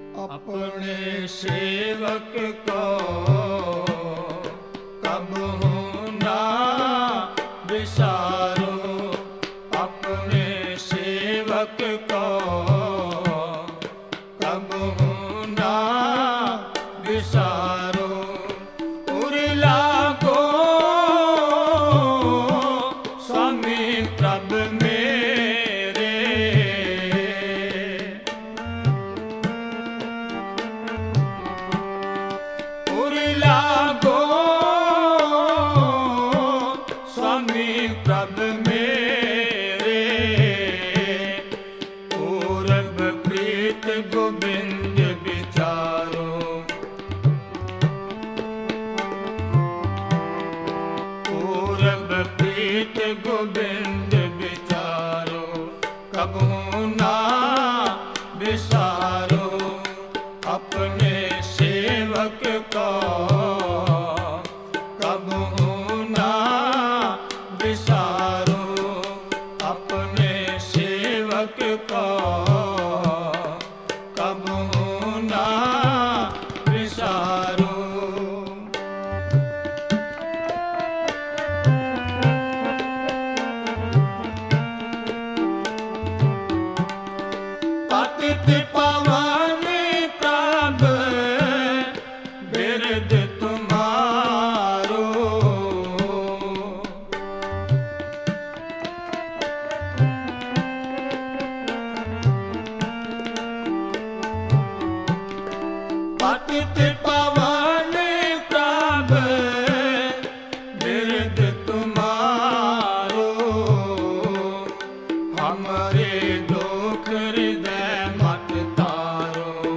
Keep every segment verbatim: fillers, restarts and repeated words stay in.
अपने सेवक को कबहू ना विसारो, अपने सेवक को कबहू ना विसारो। उरला को स्वामी प्रभ मेरे, उरला को स्वामी प्रभ मेरे, पूरब प्रीत गोविंद विचारो। पूरब प्रीत गोविंद विचारो, कबहू ना विसारो, अपने सेवक को कबहू ना विसारो, अपने सेवक को कबहू ना विसारो। पतित पावन प्रभ बिरद तुम्हारो, पतित पावन प्रभ बिरद तुम्हारो, हमारे दुख हृदय मत तारो,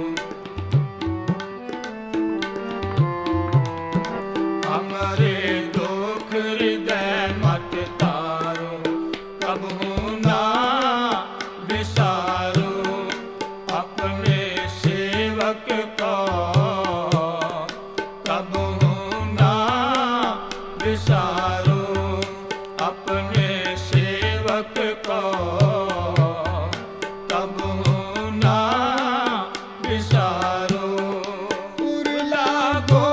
हमारे दुख हृदय मत तारो, कबहू ना विसारो, अपने सेवक को कबहू ना विसारो, अपने सेवक को कबहू ना विसारो। उरला को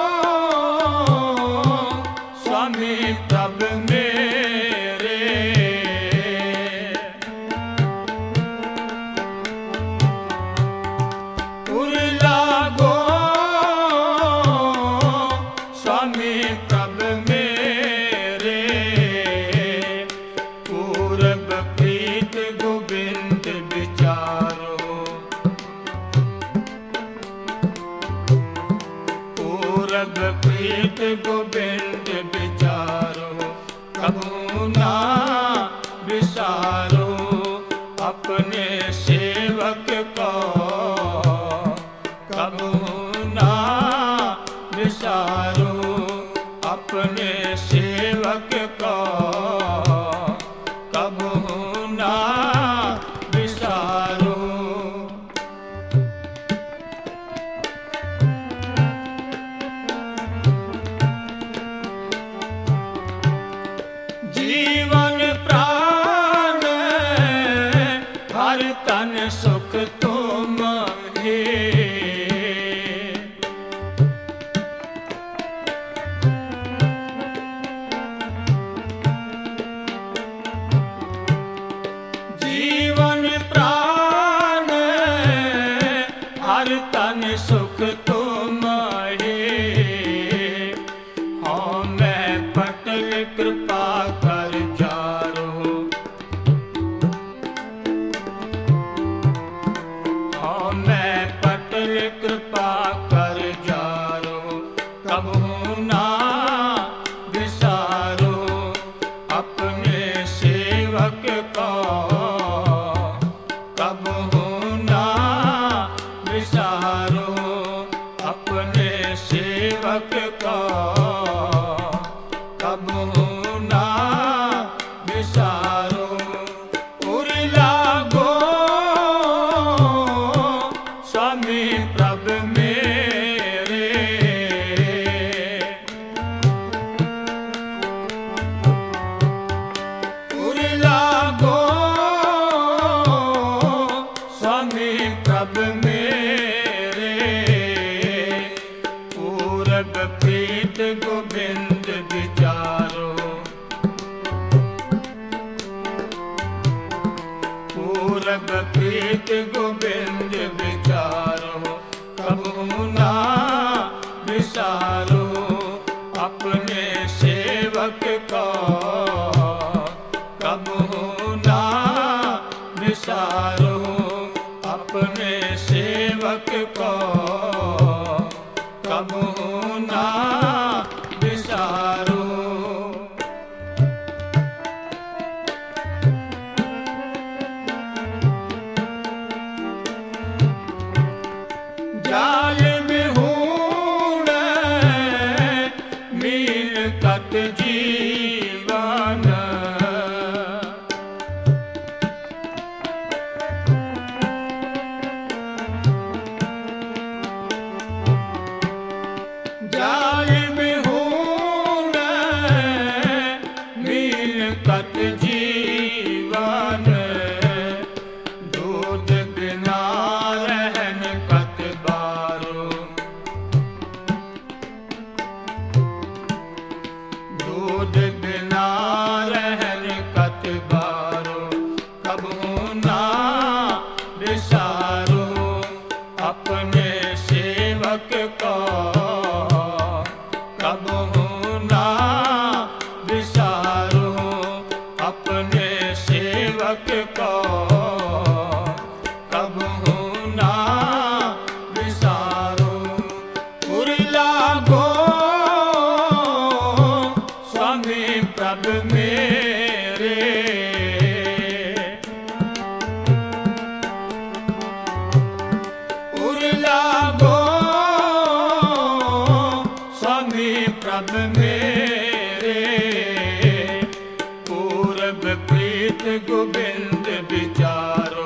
स्वामी प्रभ मेरे, उरला को स्वामी प्रभ मेरे, पूरब प्रीत गोविंद विचारो। पूरब प्रीत गोविंद विचारो, कबहू ना विसारो, अपने सेवक को कबहू ना विसारो, अपने सेवक को कबहू ना विसारो। जीवन प्राण हर तन सुख तुम ही, जीवन प्राण हर तन सुख तुम ही, हाँ मैं पटल कृपा कर जारो, हाँ मैं पटल कृपा कर जारो, कबहू ना विसारो, अपने सेवक को कबहू ना विसारो, अपने सेवक को कबहू ना विसारो। उरला को स्वामी प्रभ मेरे, उरला को स्वामी प्रभ मेरे, अपने सेवक को कबू ना बिसारो। जालिम हूण मील कत जीवन, जालिम हूण मील कत जीवन, दूध बिना रहन कत बारो, दूध बिना रहन कत बारो, कबू ना बिसारो अपने सेवक को कबू ना बिसारो अपने सेवक को कबू ना बिसारो। उरला गो स्वामी प्रभ मेरे, उरला गो स्वामी प्रभ मेरे, पूरब प्रीत गोविंद विचारो,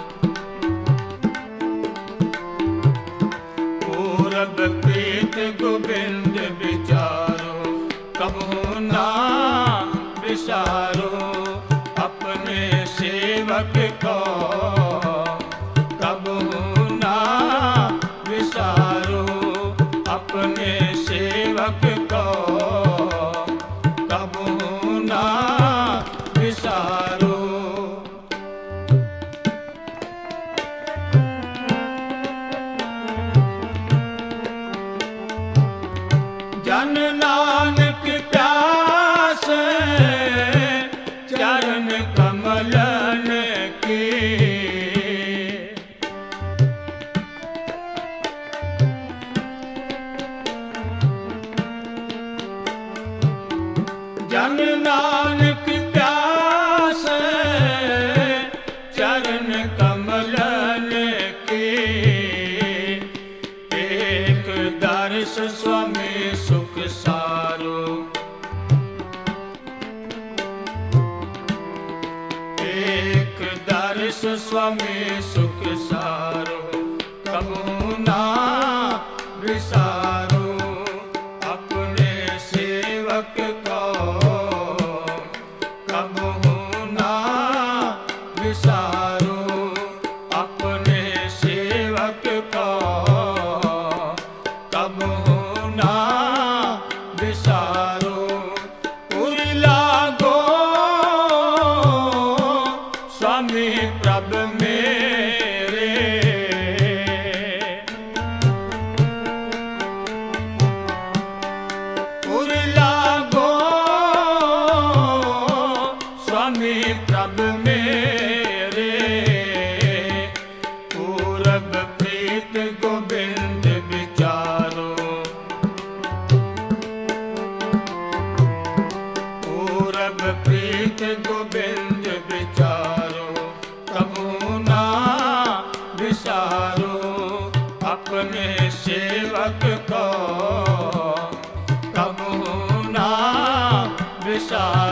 पूरब प्रीत गोविंद विचारो, कबू ना बिसारो अपने सेवक को कबू ना बिसारो अपने सेवक को कबू ना बिसारो। जन नानक प्यास चरण कमलन की, जन नानक प्यास चरण कमलन की, एक दर्श स्वामी सुख सारो, एक दर्श स्वामी सुख सारो, कबू ना बिसारो अपने सेवक को कबू ना बिसारो अपने सेवक को कबू ना बिसारो। उरला गो स्वामी प्रभ मेरे, उरला गो स्वामी प्रभ मेरे, पूरब प्रीत गोविंद विचारो, पूरब प्रीत गोविंद विचारो, कबू ना बिसारो अपने सेवक को कबू ना बिसारो।